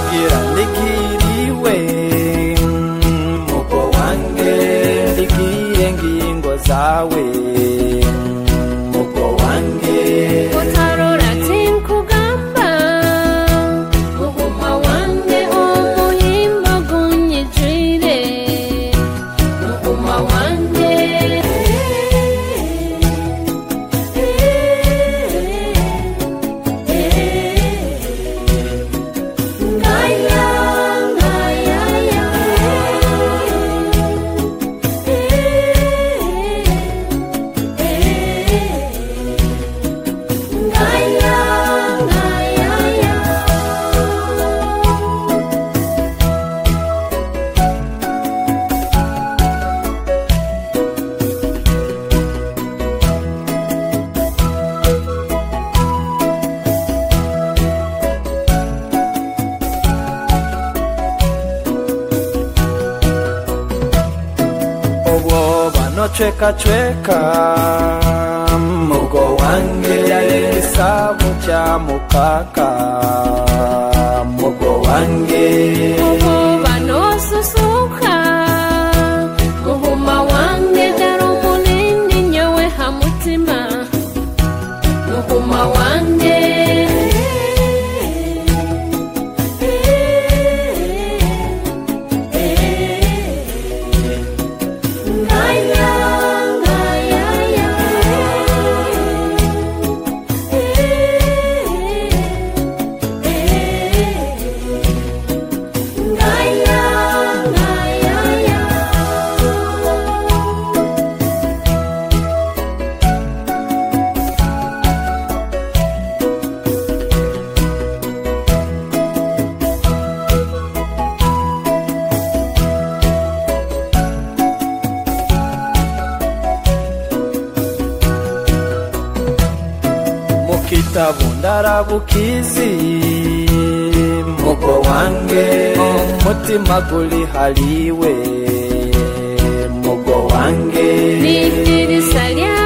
kugira ndigiriwe mugo wange ndigire ngingo zawe mugo wange utarora tinkugamba muhuma wange umuhimba gunyijire muhuma wange chweka chweka mugo wange yalisabu cha mukaka mugo wange mugo banosusuka muhuma wange darumunini nyowe hamutima muhuma wange kitabu ndarabukizi mugo wange umutima guli haliwe mugo wange n'idirisa